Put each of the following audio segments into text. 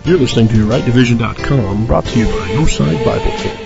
You're listening to RightDivision.com, brought to you by Northside Bible Church.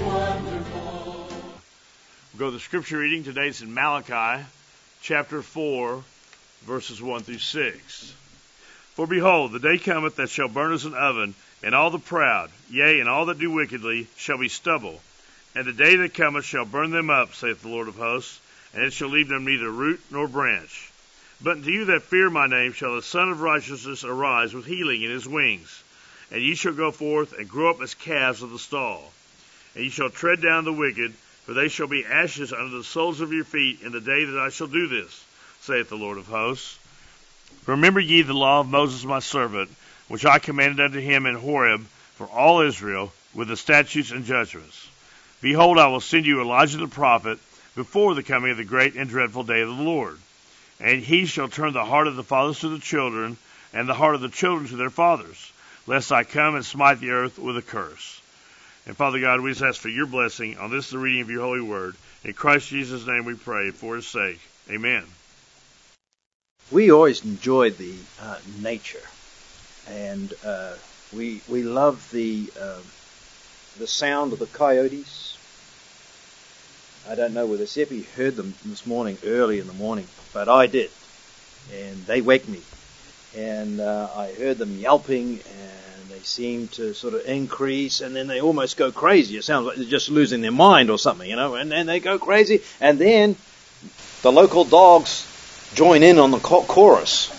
We'll go to the scripture reading. Today it's in Malachi, chapter 4, verses 1 through 6. For behold, the day cometh that shall burn as an oven, and all the proud, yea, and all that do wickedly, shall be stubble. And the day that cometh shall burn them up, saith the Lord of hosts, and it shall leave them neither root nor branch. But unto you that fear my name shall the Son of Righteousness arise with healing in his wings. And ye shall go forth and grow up as calves of the stall. And ye shall tread down the wicked, for they shall be ashes under the soles of your feet in the day that I shall do this, saith the Lord of hosts. Remember ye the law of Moses my servant, which I commanded unto him in Horeb for all Israel, with the statutes and judgments. Behold, I will send you Elijah the prophet before the coming of the great and dreadful day of the Lord. And he shall turn the heart of the fathers to the children, and the heart of the children to their fathers, lest I come and smite the earth with a curse. And Father God, we just ask for your blessing on this, the reading of your holy word. In Christ Jesus' name we pray, for his sake. Amen. We always enjoy the nature, and we love the sound of the coyotes. I don't know whether Seppi heard them this morning, early in the morning, but I did, and they waked me. And I heard them yelping, and they seem to sort of increase, and then they almost go crazy. It sounds like they're just losing their mind or something, and then they go crazy, and then the local dogs join in on the chorus,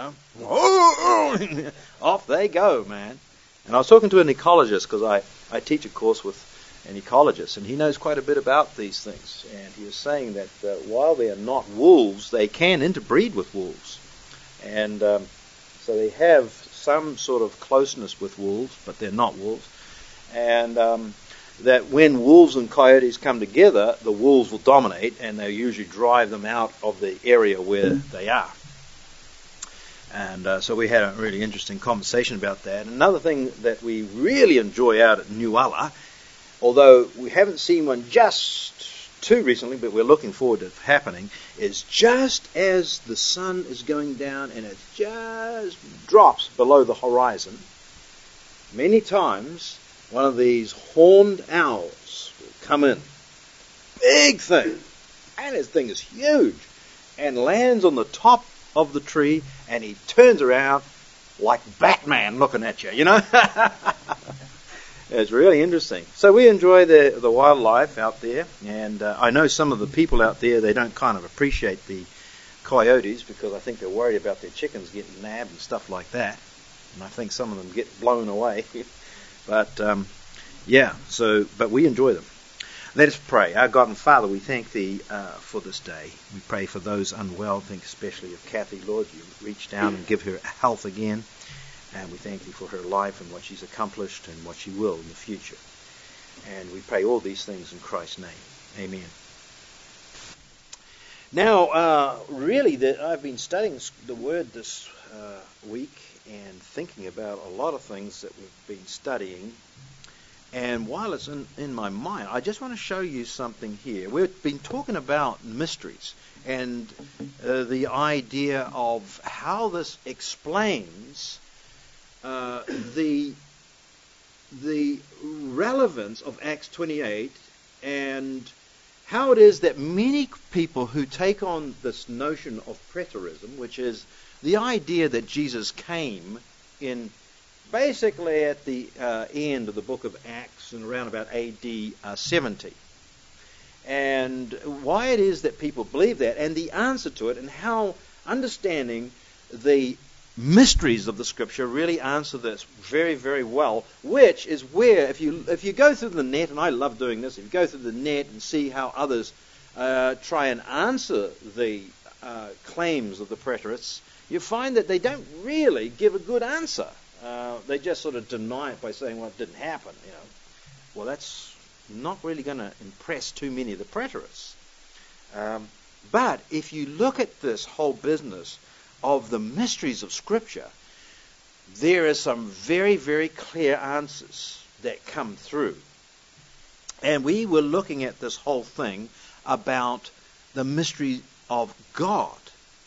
Off they go, man. And I was talking to an ecologist, because I teach a course with an ecologist, and he knows quite a bit about these things. And he was saying that while they are not wolves, they can interbreed with wolves. And so they have some sort of closeness with wolves, but they're not wolves. And that when wolves and coyotes come together, the wolves will dominate, and they'll usually drive them out of the area where they are. And so we had a really interesting conversation about that. Another thing that we really enjoy out at Nuala, although we haven't seen one just too recently, but we're looking forward to it happening, is just as the sun is going down and it just drops below the horizon, many times one of these horned owls will come in. Big thing. And this thing is huge. And lands on the top of the tree, and he turns around like Batman looking at you, It's really interesting. So we enjoy the wildlife out there, and I know some of the people out there, they don't kind of appreciate the coyotes because I think they're worried about their chickens getting nabbed and stuff like that, and I think some of them get blown away. But but we enjoy them. Let us pray. Our God and Father, we thank Thee for this day. We pray for those unwell. Think especially of Kathy, Lord. You reach down and give her health again. And we thank Thee for her life and what she's accomplished and what she will in the future. And we pray all these things in Christ's name. Amen. Now, I've been studying the Word this week and thinking about a lot of things that we've been studying. And while it's in my mind, I just want to show you something here. We've been talking about mysteries and the idea of how this explains the relevance of Acts 28 and how it is that many people who take on this notion of preterism, which is the idea that Jesus came in basically at the end of the book of Acts and around about AD 70, and why it is that people believe that and the answer to it, and how understanding the mysteries of the Scripture really answer this very, very well, which is where, if you go through the net, and I love doing this, if you go through the net and see how others try and answer the claims of the preterists, you find that they don't really give a good answer. They just sort of deny it by saying, well, it didn't happen. Well, that's not really going to impress too many of the preterists. But if you look at this whole business of the mysteries of Scripture, there are some very, very clear answers that come through. And we were looking at this whole thing about the mystery of God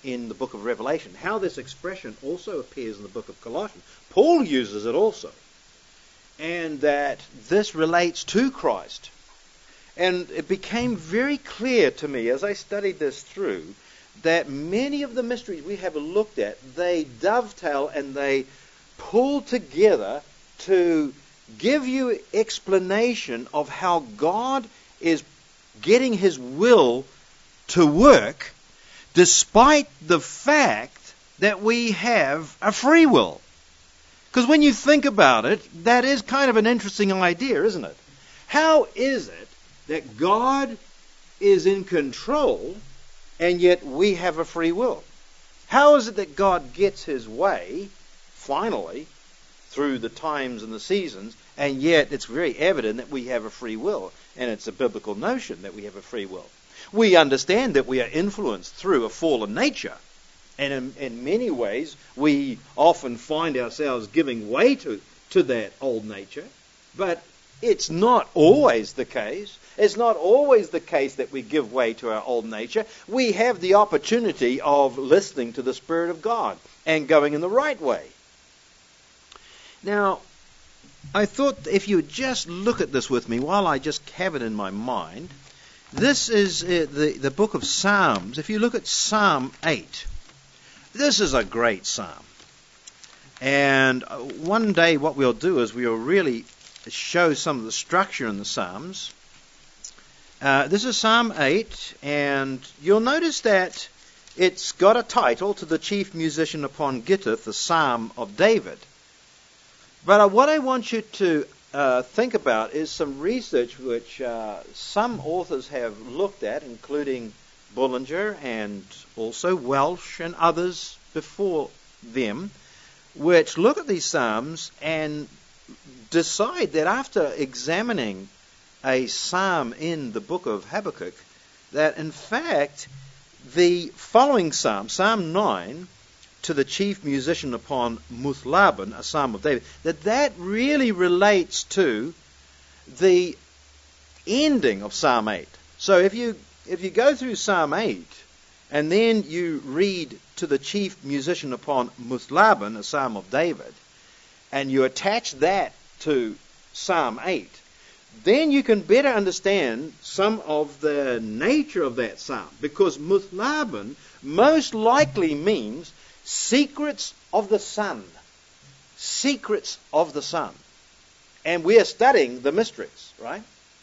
in the book of Revelation, how this expression also appears in the book of Colossians. Paul uses it also. And that this relates to Christ. And it became very clear to me as I studied this through that many of the mysteries we have looked at, they dovetail and they pull together to give you explanation of how God is getting his will to work despite the fact that we have a free will. Because when you think about it, that is kind of an interesting idea, isn't it? How is it that God is in control and yet we have a free will? How is it that God gets his way, finally, through the times and the seasons, and yet it's very evident that we have a free will, and it's a biblical notion that we have a free will. We understand that we are influenced through a fallen nature, and in many ways we often find ourselves giving way to that old nature, but it's not always the case. It's not always the case that we give way to our old nature. We have the opportunity of listening to the Spirit of God and going in the right way. Now, I thought if you would just look at this with me while I just have it in my mind. This is the book of Psalms. If you look at Psalm 8, this is a great psalm. And one day what we'll do is we'll really show some of the structure in the Psalms. This is Psalm 8, and you'll notice that it's got a title, To the Chief Musician upon Gittith, the Psalm of David. But what I want you to think about is some research which some authors have looked at, including Bullinger and also Welsh and others before them, which look at these Psalms and decide that after examining a psalm in the book of Habakkuk, that in fact the following psalm, Psalm 9, To the Chief Musician upon Muthlaban, a psalm of David, that really relates to the ending of Psalm 8. So if you go through Psalm 8 and then you read To the Chief Musician upon Muthlaban, a psalm of David, and you attach that to Psalm 8, then you can better understand some of the nature of that psalm, because Muthlaban most likely means secrets of the sun. Secrets of the sun. And we are studying the mysteries, right?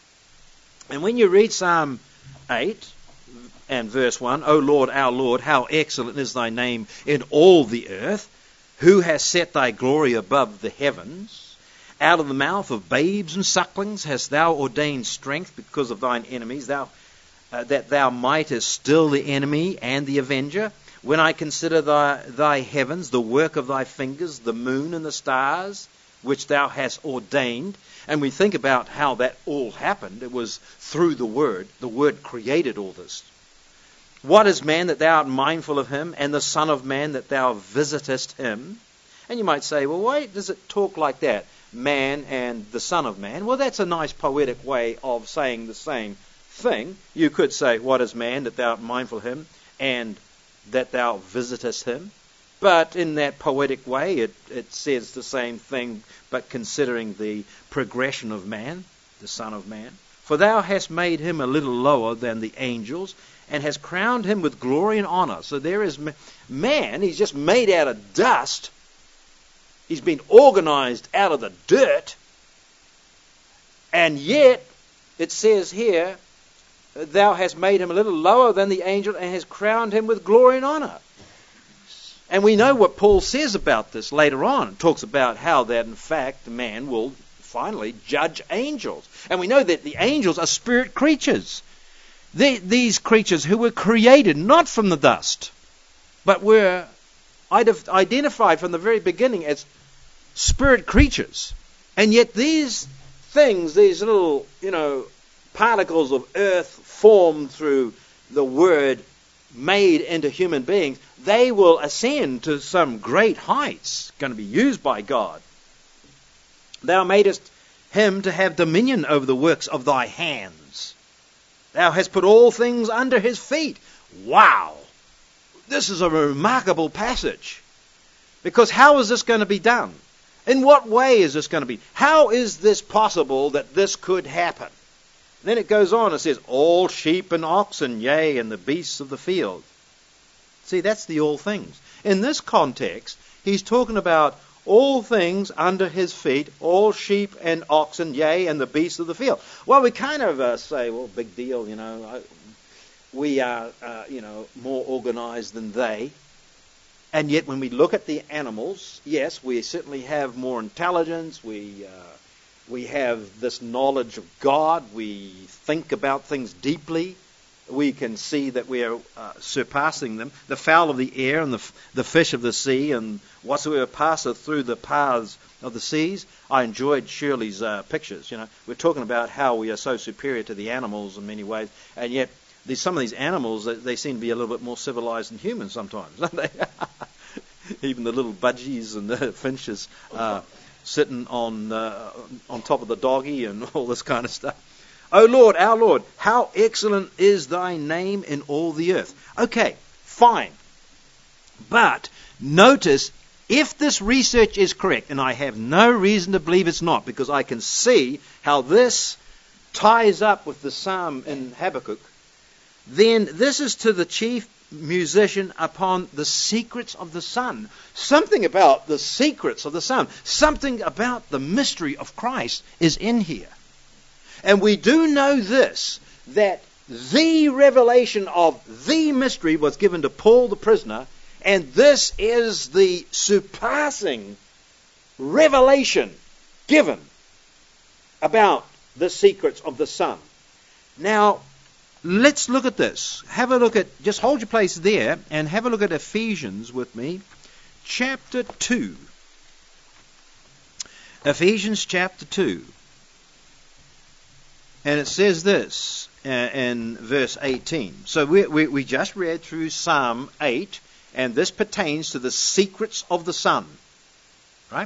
And when you read Psalm 8 and verse 1, O Lord, our Lord, how excellent is thy name in all the earth. Who has set thy glory above the heavens? Out of the mouth of babes and sucklings hast thou ordained strength because of thine enemies, that thou mightest still the enemy and the avenger. When I consider thy heavens, the work of thy fingers, the moon and the stars, which thou hast ordained. And we think about how that all happened. It was through the Word. The Word created all this. What is man that thou art mindful of him, and the Son of Man that thou visitest him? And you might say, well, why does it talk like that? Man and the Son of Man. Well, that's a nice poetic way of saying the same thing. You could say, what is man that thou art mindful of him, and that thou visitest him? But in that poetic way, it says the same thing, but considering the progression of man, the Son of Man. For thou hast made him a little lower than the angels, and hast crowned him with glory and honor. So there is man, he's just made out of dust. He's been organized out of the dirt. And yet, it says here, thou hast made him a little lower than the angel and hast crowned him with glory and honor. And we know what Paul says about this later on. It talks about how that, in fact, man will finally judge angels. And we know that the angels are spirit creatures. These creatures who were created not from the dust, but were identified from the very beginning as spirit creatures. And yet these things, these little, particles of earth formed through the Word made into human beings, they will ascend to some great heights, going to be used by God. Thou madest him to have dominion over the works of thy hands. Thou hast put all things under his feet. Wow! this is a remarkable passage. Because how is this going to be done? In what way is this going to be? How is this possible that this could happen? Then it goes on, it says, all sheep and oxen, yea, and the beasts of the field. See, that's the all things. In this context, he's talking about all things under his feet, all sheep and oxen, yea, and the beasts of the field. Well, we kind of say, well, big deal, we are, more organized than they. And yet when we look at the animals, yes, we certainly have more intelligence. We have this knowledge of God. We think about things deeply. We can see that we are surpassing them. The fowl of the air and the fish of the sea and whatsoever passeth through the paths of the seas. I enjoyed Shirley's pictures. We're talking about how we are so superior to the animals in many ways, and yet some of these animals, they seem to be a little bit more civilized than humans sometimes, don't they? Even the little budgies and the finches sitting on top of the doggy and all this kind of stuff. O Lord, our Lord, how excellent is thy name in all the earth. Okay, fine. But notice, if this research is correct, and I have no reason to believe it's not, because I can see how this ties up with the psalm in Habakkuk, then this is to the chief musician upon the secrets of the sun. Something about the secrets of the sun, something about the mystery of Christ is in here. And we do know this, that the revelation of the mystery was given to Paul the prisoner, and this is the surpassing revelation given about the secrets of the Son. Now, let's look at this. Have a look at, just hold your place there, and have a look at Ephesians with me, chapter 2. Ephesians chapter 2. And it says this in verse 18. So we just read through Psalm 8, and this pertains to the secrets of the Son. Right?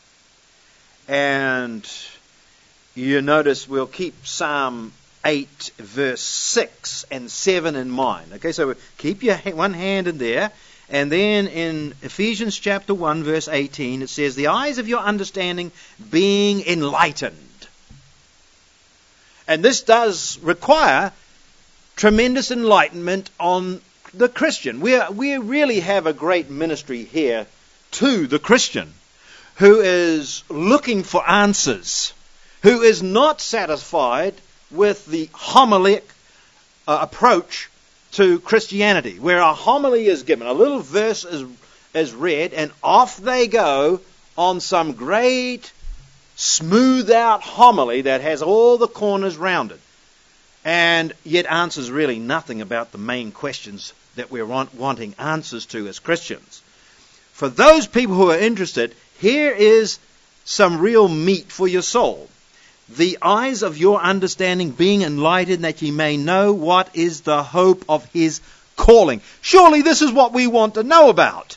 And you notice we'll keep Psalm 8, verse 6 and 7 in mind. Okay, so keep your one hand in there. And then in Ephesians chapter 1, verse 18, it says, the eyes of your understanding being enlightened. And this does require tremendous enlightenment on the Christian. We really have a great ministry here to the Christian who is looking for answers, who is not satisfied with the homilic approach to Christianity, where a homily is given, a little verse is read, and off they go on some great smooth out homily that has all the corners rounded, and yet answers really nothing about the main questions that we're wanting answers to as Christians. For those people who are interested, here is some real meat for your soul. The eyes of your understanding being enlightened, that ye may know what is the hope of his calling. Surely this is what we want to know about.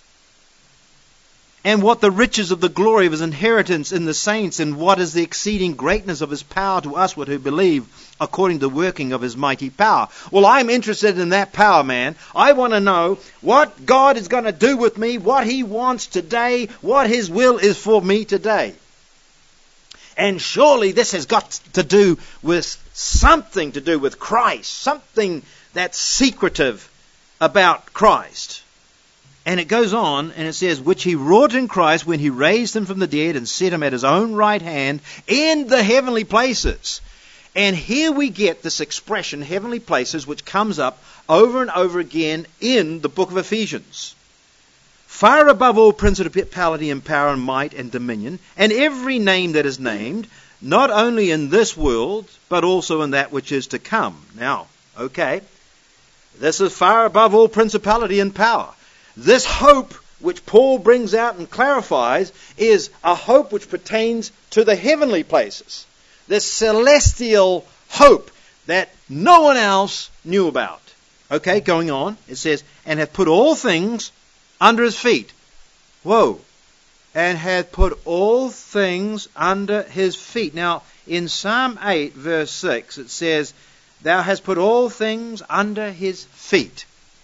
And what the riches of the glory of his inheritance in the saints, and what is the exceeding greatness of his power to us who believe, according to the working of his mighty power. Well, I'm interested in that power, man. I want to know what God is going to do with me, what he wants today, what his will is for me today. And surely this has got to do with something to do with Christ, something that's secretive about Christ. And it goes on, and it says, which he wrought in Christ when he raised him from the dead and set him at his own right hand in the heavenly places. And here we get this expression, heavenly places, which comes up over and over again in the book of Ephesians. Far above all principality and power and might and dominion, and every name that is named, not only in this world, but also in that which is to come. Now, okay, this is far above all principality and power. This hope which Paul brings out and clarifies is a hope which pertains to the heavenly places. This celestial hope that no one else knew about. Okay, going on, it says, and hath put all things under his feet. Whoa. And hath put all things under his feet. Now, in Psalm 8, verse 6, it says, thou hast put all things under his feet.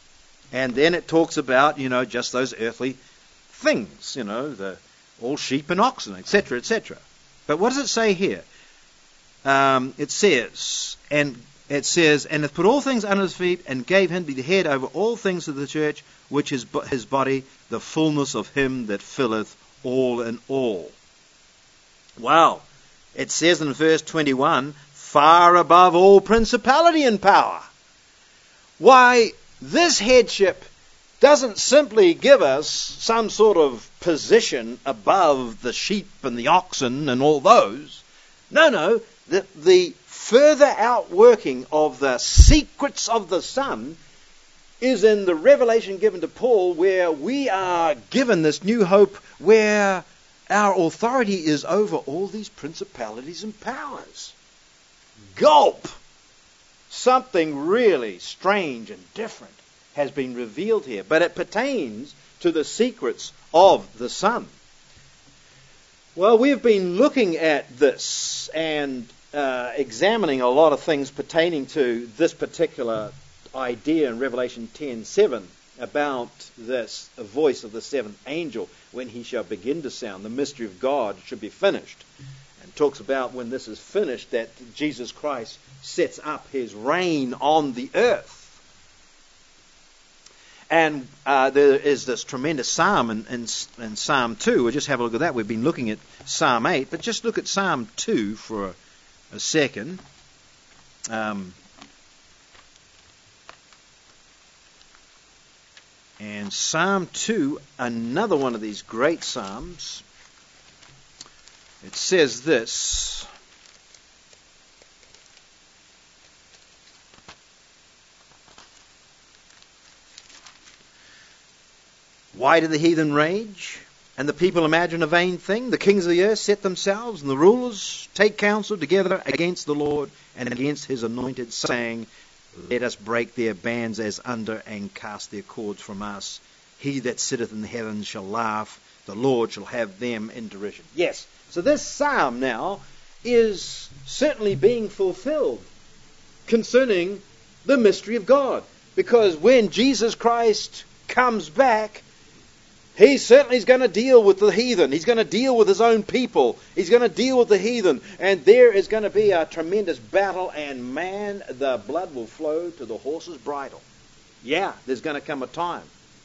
And then it talks about, just those earthly things, all sheep and oxen, etc., etc. But what does it say here? It says, and hath put all things under his feet, and gave him to be the head over all things of the church, which is his body, the fullness of him that filleth all in all. Wow. It says in verse 21, far above all principality and power. Why, this headship doesn't simply give us some sort of position above the sheep and the oxen and all those. No, the further outworking of the secrets of the Son is in the revelation given to Paul, where we are given this new hope, where our authority is over all these principalities and powers. Gulp! Something really strange and different has been revealed here, but it pertains to the secrets of the Son. Well, we've been looking at this and examining a lot of things pertaining to this particular idea in Revelation 10:7 about this voice of the seventh angel when he shall begin to sound. The mystery of God should be finished. And talks about when this is finished that Jesus Christ sets up his reign on the earth. And there is this tremendous psalm in Psalm 2. We'll just have a look at that. We've been looking at Psalm 8, but just look at Psalm 2 for a second. And Psalm 2, another one of these great psalms, it says this. Why do the heathen rage, and the people imagine a vain thing? The kings of the earth set themselves, and the rulers take counsel together against the Lord and against his anointed, saying, let us break their bands as under, and cast their cords from us. He that sitteth in the heavens shall laugh, the Lord shall have them in derision. Yes, so this psalm now is certainly being fulfilled concerning the mystery of God. Because when Jesus Christ comes back, he certainly is going to deal with the heathen. He's going to deal with his own people. He's going to deal with the heathen. And there is going to be a tremendous battle. And man, the blood will flow to the horse's bridle. Yeah, there's going to come a time.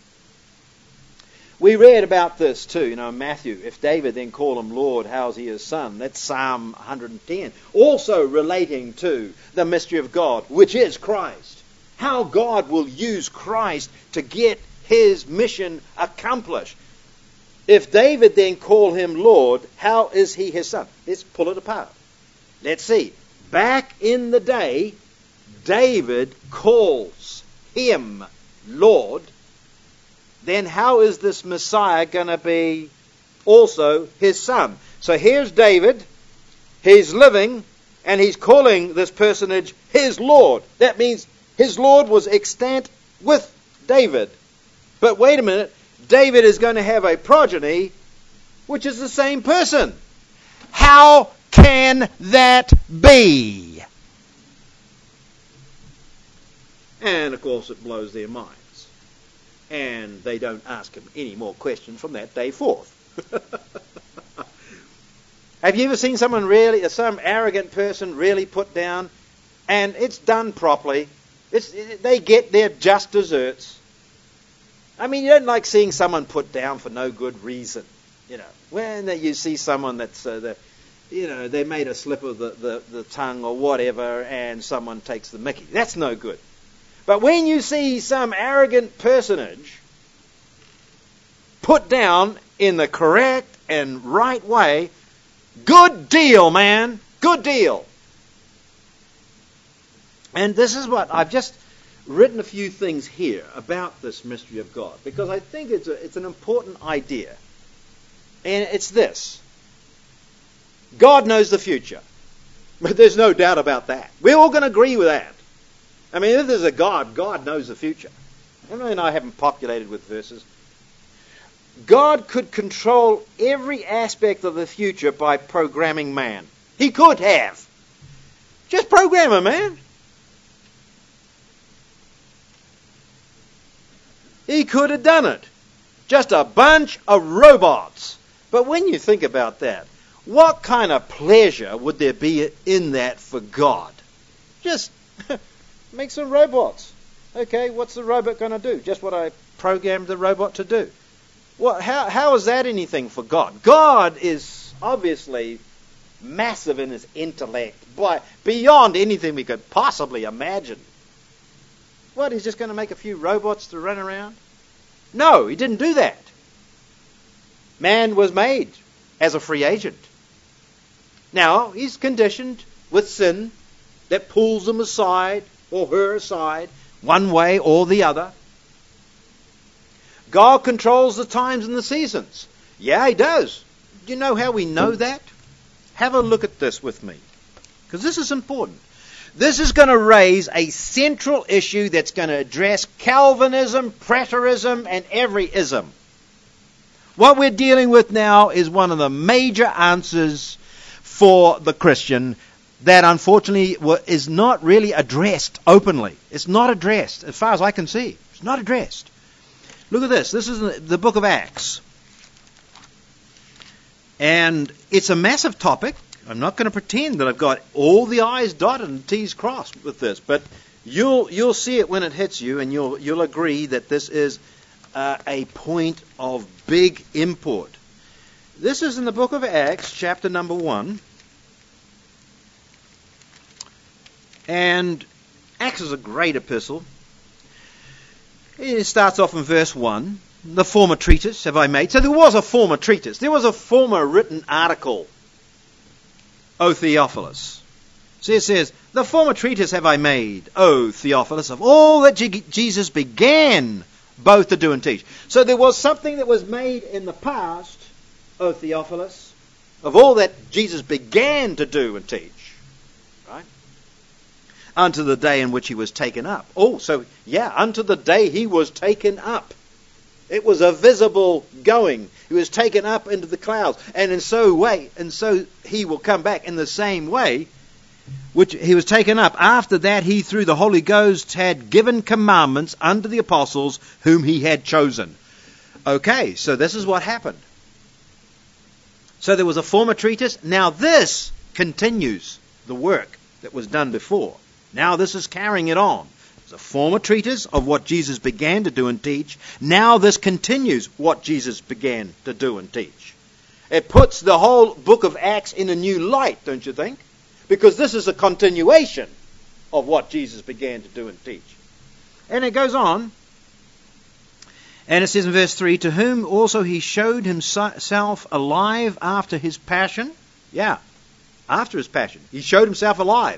We read about this too, in Matthew. If David then called him Lord, how is he his son? That's Psalm 110. Also relating to the mystery of God, which is Christ. How God will use Christ to get his mission accomplished. If David then called him Lord, how is he his son? Let's pull it apart. Let's see. Back in the day, David calls him Lord. Then how is this Messiah going to be also his son? So here's David. He's living, and he's calling this personage his Lord. That means his Lord was extant with David. But wait a minute, David is going to have a progeny which is the same person. How can that be? And of course it blows their minds. And they don't ask him any more questions from that day forth. Have you ever seen some arrogant person really put down, and it's done properly? They get their just desserts. I mean, you don't like seeing someone put down for no good reason. When you see someone that's, they made a slip of the tongue or whatever, and someone takes the mickey. That's no good. But when you see some arrogant personage put down in the correct and right way, good deal, man. Good deal. And this is what I've just written a few things here about this mystery of God, because I think it's an important idea. And it's this. God knows the future. But there's no doubt about that. We're all going to agree with that. I mean, if there's a God, God knows the future. I haven't populated with verses. God could control every aspect of the future by programming man. He could have. Just program him, man. He could have done it. Just a bunch of robots. But when you think about that, what kind of pleasure would there be in that for God? Just make some robots. Okay, what's the robot going to do? Just what I programmed the robot to do. How is that anything for God? God is obviously massive in his intellect, beyond anything we could possibly imagine. What, he's just going to make a few robots to run around? No, he didn't do that. Man was made as a free agent. Now, he's conditioned with sin that pulls him aside or her aside, one way or the other. God controls the times and the seasons. Yeah, he does. Do you know how we know that? Have a look at this with me, because this is important. This is going to raise a central issue that's going to address Calvinism, preterism, and every ism. What we're dealing with now is one of the major answers for the Christian that unfortunately is not really addressed openly. It's not addressed, as far as I can see. It's not addressed. Look at this. This is the book of Acts. And it's a massive topic. I'm not going to pretend that I've got all the I's dotted and T's crossed with this, but you'll see it when it hits you, and you'll agree that this is a point of big import. This is in the book of Acts, chapter number 1. And Acts is a great epistle. It starts off in verse 1. The former treatise have I made. So there was a former treatise. There was a former written article, O Theophilus. So it says, the former treatise have I made, O Theophilus, of all that Jesus began both to do and teach. So there was something that was made in the past, O Theophilus, of all that Jesus began to do and teach. Right? Unto the day in which he was taken up. Oh, so yeah, unto the day he was taken up. It was a visible going. He was taken up into the clouds. And so he will come back in the same way, which he was taken up. After that, he through the Holy Ghost had given commandments unto the apostles whom he had chosen. Okay, so this is what happened. So there was a former treatise. Now this continues the work that was done before. Now this is carrying it on. It's a former treatise of what Jesus began to do and teach. Now this continues what Jesus began to do and teach. It puts the whole book of Acts in a new light, don't you think? Because this is a continuation of what Jesus began to do and teach. And it goes on. And it says in verse 3, to whom also he showed himself alive after his passion. Yeah, after his passion. He showed himself alive.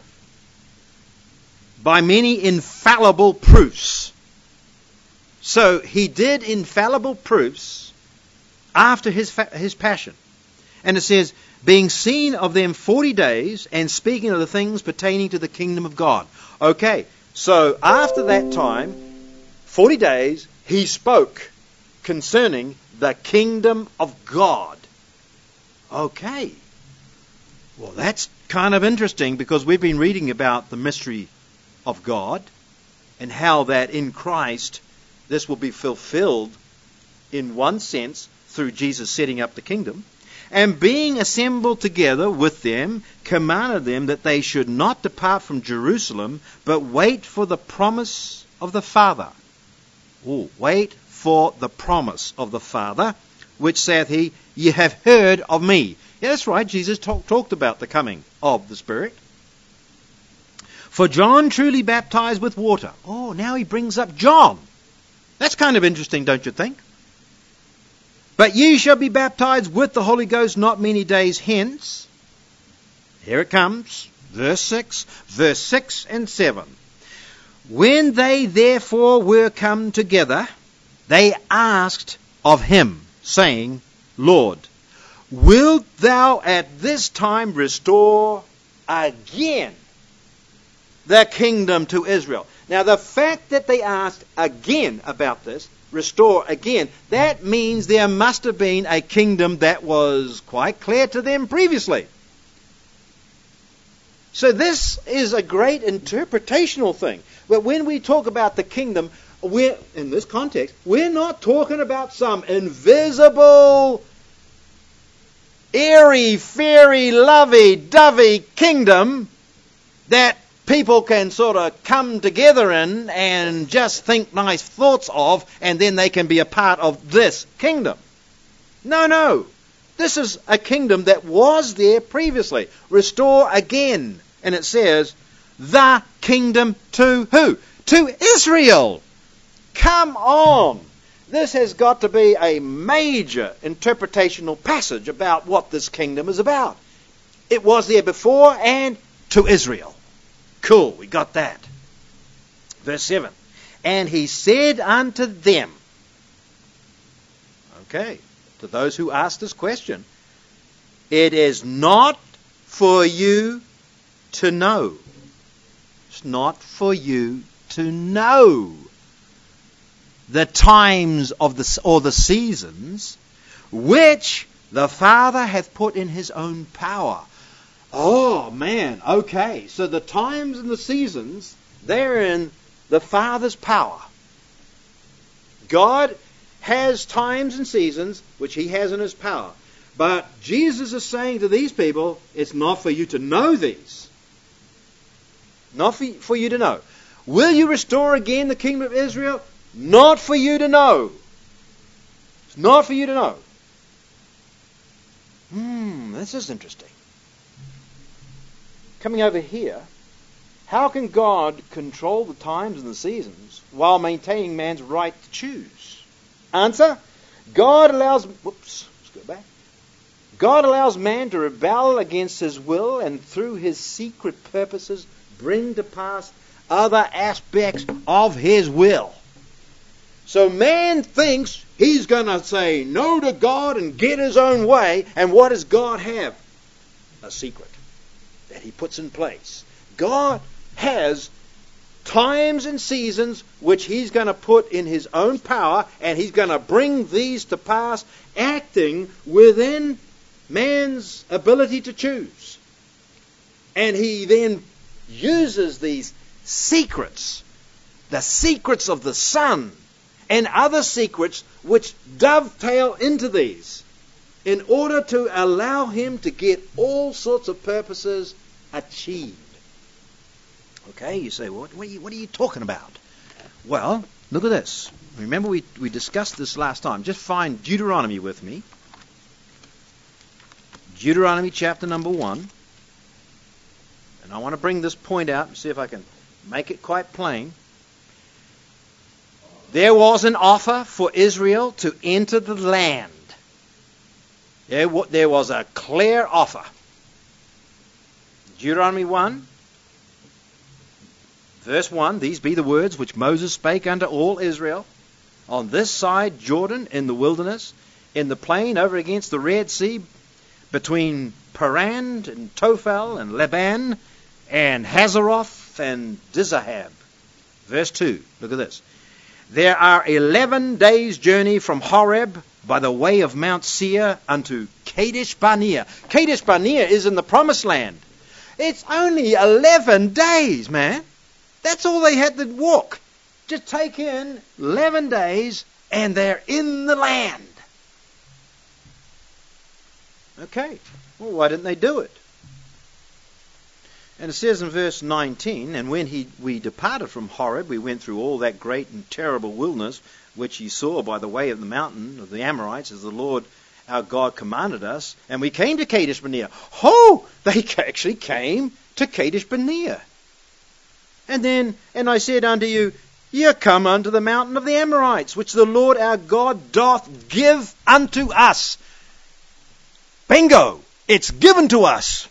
By many infallible proofs. So he did infallible proofs after his passion. And it says, being seen of them 40 days, and speaking of the things pertaining to the kingdom of God. Okay, so after that time, 40 days, he spoke concerning the kingdom of God. Okay. Well, that's kind of interesting, because we've been reading about the mystery of God and how that in Christ this will be fulfilled in one sense through Jesus setting up the kingdom. And being assembled together with them, commanded them that they should not depart from Jerusalem, but wait for the promise of the Father. Oh, wait for the promise of the Father, which saith he, ye have heard of me. Yeah, that's right, Jesus talked about the coming of the Spirit. For John truly baptized with water. Oh, now he brings up John. That's kind of interesting, don't you think? But ye shall be baptized with the Holy Ghost not many days hence. Here it comes. Verse 6 and 7. When they therefore were come together, they asked of him, saying, Lord, wilt thou at this time restore again the kingdom to Israel? Now, the fact that they asked again about this, restore again, that means there must have been a kingdom that was quite clear to them previously. So this is a great interpretational thing. But when we talk about the kingdom, in this context, we're not talking about some invisible, airy, fairy, lovey-dovey kingdom that people can sort of come together in and just think nice thoughts of, and then they can be a part of this kingdom. No. This is a kingdom that was there previously. Restore again. And it says, the kingdom to who? To Israel. Come on. This has got to be a major interpretational passage about what this kingdom is about. It was there before and to Israel. Cool, we got that. Verse 7. And he said unto them, okay, to those who asked this question, it is not for you to know. It's not for you to know the times of the seasons which the Father hath put in his own power. Oh man, okay. So the times and the seasons, they're in the Father's power. God has times and seasons which he has in his power. But Jesus is saying to these people, it's not for you to know these. Not for you to know. Will you restore again the kingdom of Israel? Not for you to know. It's not for you to know. This is interesting. Coming over here, how can God control the times and the seasons while maintaining man's right to choose? Answer, God allows man to rebel against his will and through his secret purposes bring to pass other aspects of his will. So man thinks he's going to say no to God and get his own way, and what does God have? A secret that he puts in place. God has times and seasons which he's going to put in his own power, and he's going to bring these to pass, acting within man's ability to choose. And he then uses these secrets, the secrets of the sun, and other secrets which dovetail into these, in order to allow him to get all sorts of purposes achieved. Okay, you say, what are you talking about? Well, look at this. Remember we discussed this last time. Just find Deuteronomy with me. Deuteronomy chapter number 1. And I want to bring this point out and see if I can make it quite plain. There was an offer for Israel to enter the land. There was a clear offer. Deuteronomy 1, verse 1, these be the words which Moses spake unto all Israel on this side Jordan in the wilderness, in the plain over against the Red Sea, between Paran and Tophel and Laban and Hazeroth and Dizahab. Verse 2, look at this. There are 11 days' journey from Horeb by the way of Mount Seir unto Kadesh Barnea. Kadesh Barnea is in the Promised Land. It's only 11 days, man. That's all they had to walk. Just take in 11 days and they're in the land. Okay. Well, why didn't they do it? And it says in verse 19, and when we departed from Horeb, we went through all that great and terrible wilderness, which ye saw by the way of the mountain of the Amorites, as the Lord our God commanded us, and we came to Kadesh Barnea. Oh, they actually came to Kadesh Barnea. And I said unto you, ye are come unto the mountain of the Amorites, which the Lord our God doth give unto us. Bingo! It's given to us.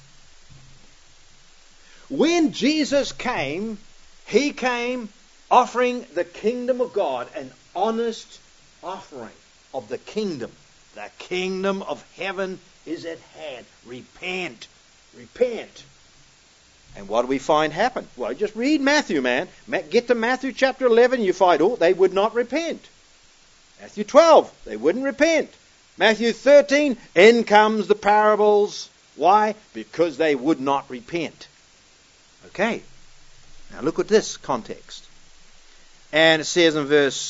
When Jesus came, he came offering the kingdom of God, an honest offering of the kingdom. The kingdom of heaven is at hand. Repent. Repent. And what do we find happen? Well, just read Matthew, man. Get to Matthew chapter 11, you find, they would not repent. Matthew 12, they wouldn't repent. Matthew 13, in comes the parables. Why? Because they would not repent. Okay. Now look at this context. And it says in verse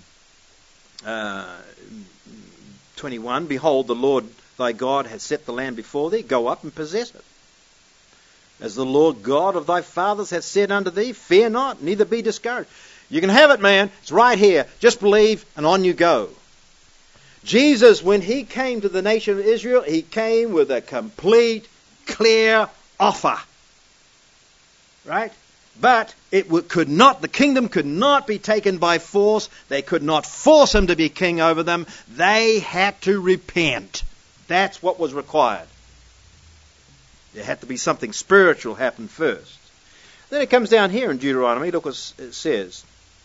21, behold, the Lord thy God hath set the land before thee. Go up and possess it. As the Lord God of thy fathers hath said unto thee, fear not, neither be discouraged. You can have it, man. It's right here. Just believe, and on you go. Jesus, when he came to the nation of Israel, he came with a complete, clear offer. Right? But the kingdom could not be taken by force. They could not force him to be king over them. They had to repent. That's what was required. There had to be something spiritual happen first. Then it comes down here in Deuteronomy. Look what it says.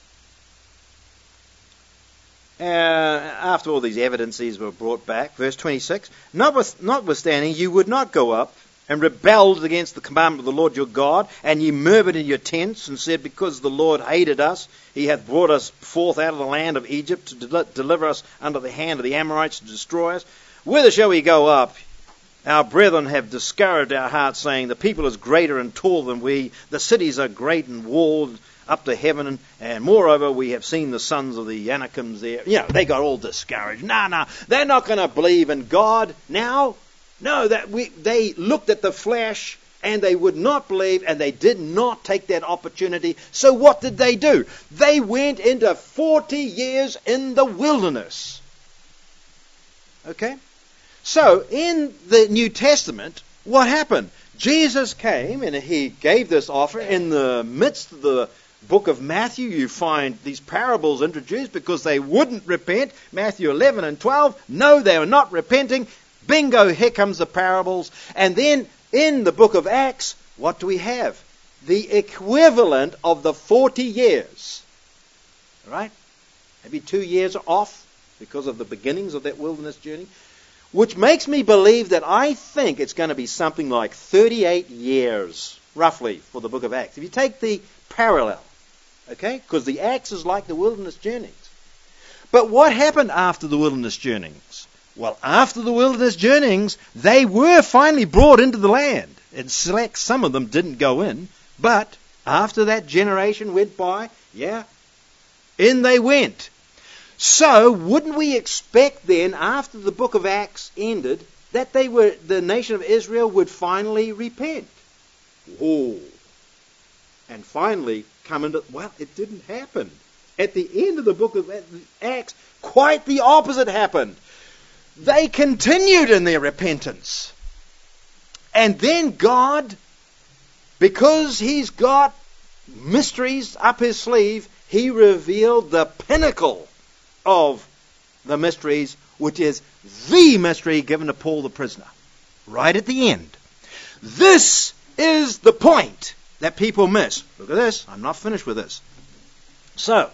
After all these evidences were brought back, verse 26, notwithstanding, you would not go up and rebelled against the commandment of the Lord your God, and ye murmured in your tents, and said, because the Lord hated us, he hath brought us forth out of the land of Egypt to deliver us under the hand of the Amorites to destroy us. Whither shall we go up? Our brethren have discouraged our hearts, saying, the people is greater and taller than we, the cities are great and walled up to heaven, and moreover we have seen the sons of the Anakims there. They got all discouraged. No, they're not going to believe in God now. No, they looked at the flesh and they would not believe, and they did not take that opportunity. So what did they do? They went into 40 years in the wilderness. Okay? So in the New Testament, what happened? Jesus came and he gave this offer. In the midst of the book of Matthew, you find these parables introduced because they wouldn't repent. Matthew 11 and 12, no, they were not repenting. Bingo, here comes the parables. And then in the book of Acts, what do we have? The equivalent of the 40 years. Right? Maybe 2 years off because of the beginnings of that wilderness journey. Which makes me believe that I think it's going to be something like 38 years, roughly, for the book of Acts. If you take the parallel, okay? Because the Acts is like the wilderness journeys. But what happened after the wilderness journeyings? Well, after the wilderness journeyings, they were finally brought into the land. And select some of them didn't go in. But after that generation went by, in they went. So, wouldn't we expect then, after the book of Acts ended, that the nation of Israel would finally repent? Whoa. And finally come into, it didn't happen. At the end of the book of Acts, quite the opposite happened. They continued in their repentance. And then God, because he's got mysteries up his sleeve, he revealed the pinnacle of the mysteries, which is the mystery given to Paul the prisoner, right at the end. This is the point that people miss. Look at this. I'm not finished with this. So,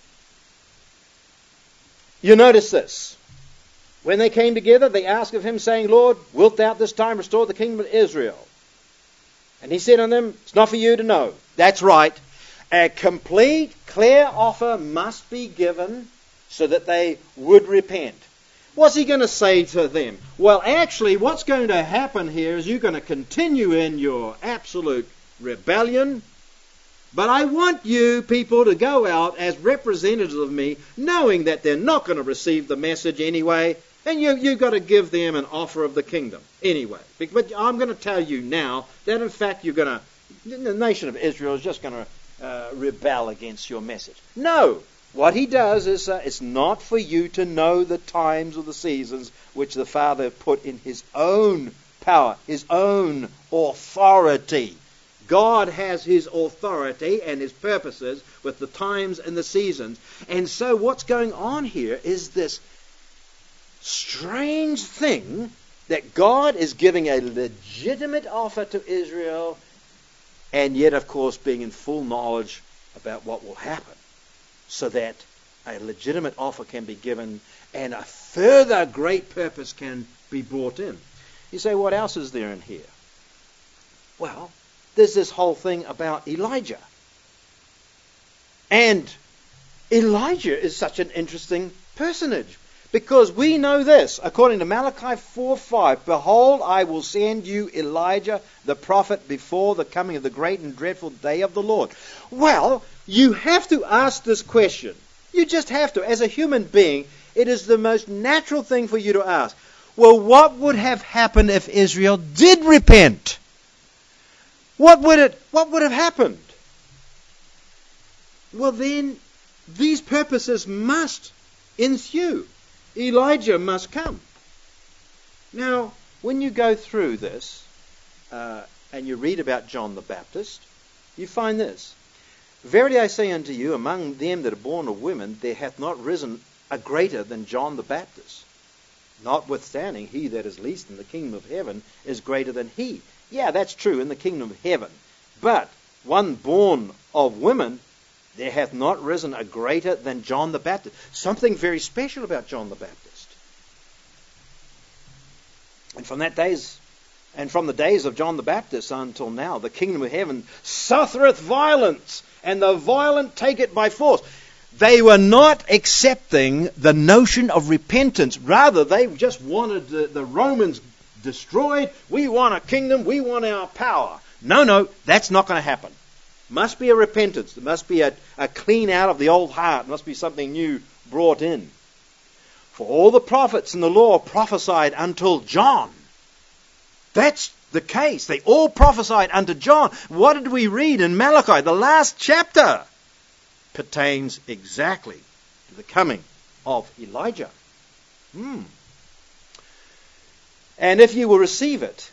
you notice this. When they came together, they asked of him, saying, Lord, wilt thou this time restore the kingdom of Israel? And he said unto them, it's not for you to know. That's right. A complete, clear offer must be given so that they would repent. What's he going to say to them? Well, actually, what's going to happen here is you're going to continue in your absolute rebellion, but I want you people to go out as representatives of me, knowing that they're not going to receive the message anyway, and you've got to give them an offer of the kingdom anyway. But I'm going to tell you now that, in fact, the nation of Israel is just going to rebel against your message. No. What he does is, it's not for you to know the times or the seasons which the Father put in his own power, his own authority. God has his authority and his purposes with the times and the seasons. And so what's going on here is this strange thing that God is giving a legitimate offer to Israel, and yet, of course, being in full knowledge about what will happen, so that a legitimate offer can be given and a further great purpose can be brought in. You say, what else is there in here? Well, there's this whole thing about Elijah. And Elijah is such an interesting personage Because we know this, according to Malachi 4:5, behold, I will send you Elijah the prophet before the coming of the great and dreadful day of the Lord. Well, you have to ask this question. You just have to. As a human being, it is the most natural thing for you to ask. Well, what would have happened if Israel did repent? What would have happened? Well, then, these purposes must ensue. Elijah must come. Now, when you go through this and you read about John the Baptist, you find this. Verily I say unto you, among them that are born of women, there hath not risen a greater than John the Baptist. Notwithstanding, he that is least in the kingdom of heaven is greater than he. Yeah, that's true, in the kingdom of heaven. But one born of women, there hath not risen a greater than John the Baptist. Something very special about John the Baptist. And from the days of John the Baptist until now, the kingdom of heaven suffereth violence, and the violent take it by force. They were not accepting the notion of repentance. Rather, they just wanted the Romans destroyed. We want a kingdom. We want our power. No, that's not going to happen. Must be a repentance. There must be a clean out of the old heart. There must be something new brought in. For all the prophets in the law prophesied until John. That's the case. They all prophesied unto John. What did we read in Malachi? The last chapter pertains exactly to the coming of Elijah. And if you will receive it,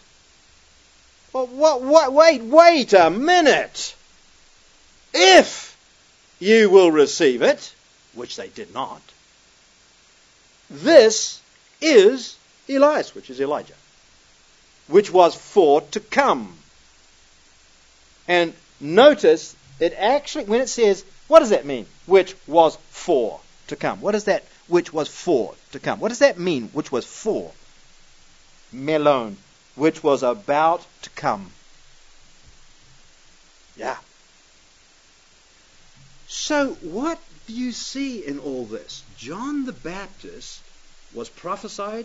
well, wait a minute. If you will receive it, which they did not, this is Elias, which is Elijah, which was for to come. And notice, it actually, when it says, what does that mean? Which was for to come. What is that? Which was for to come. What does that mean? Which was for? Melon, which was about to come. Yeah. So what do you see in all this? John the Baptist was prophesied,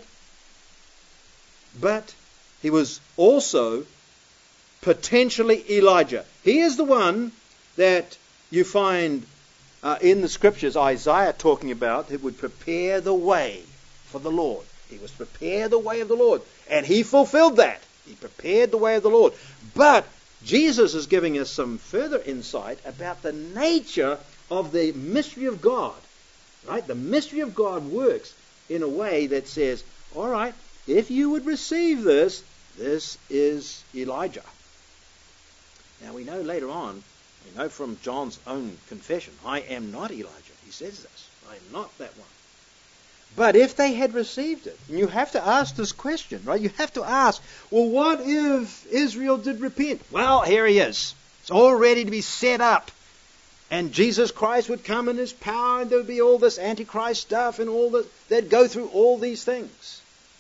but he was also potentially Elijah. He is the one that you find in the scriptures Isaiah talking about that would prepare the way for the Lord. He was prepare the way of the Lord, and he fulfilled that. He prepared the way of the Lord. But Jesus is giving us some further insight about the nature of the mystery of God. Right? The mystery of God works in a way that says, all right, if you would receive this, this is Elijah. Now we know later on, we know from John's own confession, I am not Elijah. He says this. I am not that one. But if they had received it, and you have to ask this question, right? You have to ask, well, what if Israel did repent? Well, here he is. It's all ready to be set up. And Jesus Christ would come in his power, and there would be all this Antichrist stuff, and all that. They'd go through all these things.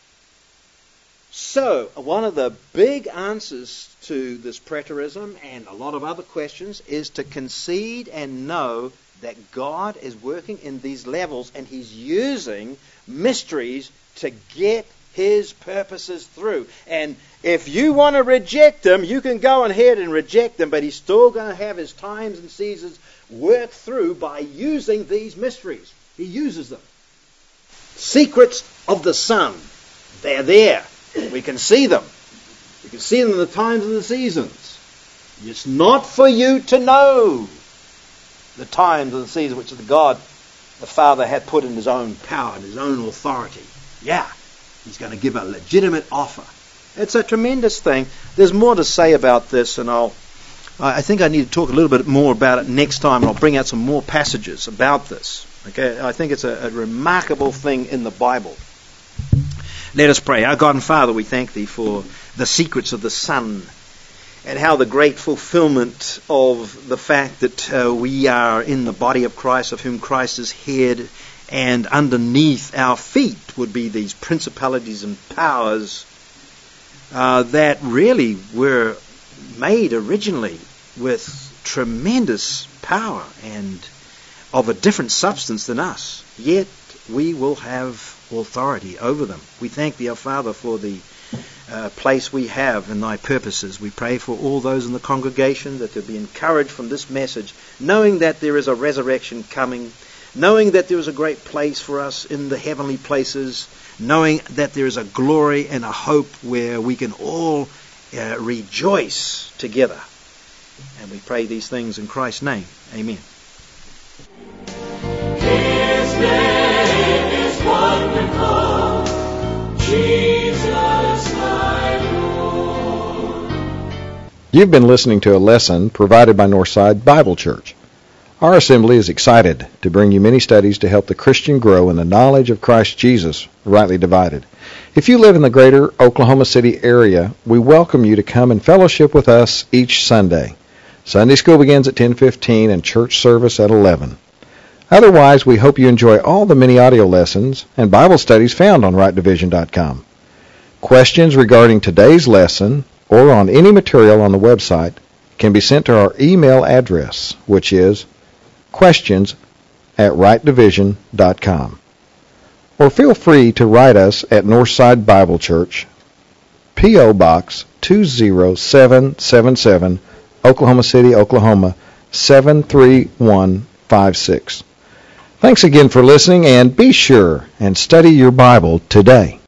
So, one of the big answers to this preterism and a lot of other questions is to concede and know that God is working in these levels, and he's using mysteries to get his purposes through. And if you want to reject them, you can go ahead and reject them, but he's still going to have his times and seasons work through by using these mysteries. He uses them. Secrets of the sun. They're there. We can see them. We can see them in the times and the seasons. It's not for you to know the times and the seasons which the God, the Father, had put in his own power and his own authority. Yeah, he's going to give a legitimate offer. It's a tremendous thing. There's more to say about this, and I think I need to talk a little bit more about it next time, and I'll bring out some more passages about this. Okay, I think it's a remarkable thing in the Bible. Let us pray. Our God and Father, we thank thee for the secrets of the Son, and how the great fulfillment of the fact that we are in the body of Christ, of whom Christ is head, and underneath our feet would be these principalities and powers that really were made originally with tremendous power and of a different substance than us, yet we will have authority over them. We thank thee, our Father, for the place we have in thy purposes. We pray for all those in the congregation that they'll be encouraged from this message, knowing that there is a resurrection coming, knowing that there is a great place for us in the heavenly places, knowing that there is a glory and a hope where we can all rejoice together. And we pray these things in Christ's name. Amen. His name is wonderful, Jesus my Lord. You've been listening to a lesson provided by Northside Bible Church. Our assembly is excited to bring you many studies to help the Christian grow in the knowledge of Christ Jesus, rightly divided. If you live in the greater Oklahoma City area, we welcome you to come and fellowship with us each Sunday. Sunday school begins at 10:15 and church service at 11. Otherwise, we hope you enjoy all the many audio lessons and Bible studies found on rightdivision.com. Questions regarding today's lesson or on any material on the website can be sent to our email address, which is questions@rightdivision.com. Or feel free to write us at Northside Bible Church, P.O. Box 20777, Oklahoma City, Oklahoma 73156. Thanks again for listening, and be sure and study your Bible today.